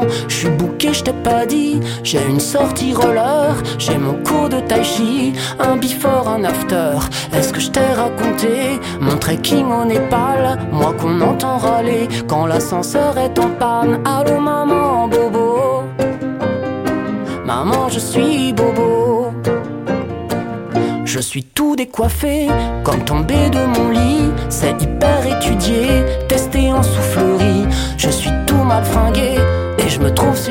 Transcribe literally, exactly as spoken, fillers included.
Je suis booké, je t'ai pas dit. J'ai une sortie roller, j'ai mon cours de tai chi, un before, un after. Est-ce que je t'ai raconté mon trekking au Népal, moi qu'on entend râler quand l'ascenseur est en panne? Allô maman, bobo. Maman, je suis bobo. Je suis tout décoiffé, comme tombé de mon lit. C'est hyper étudié, testé en soufflerie. Je suis tout mal fringué et je me trouve sur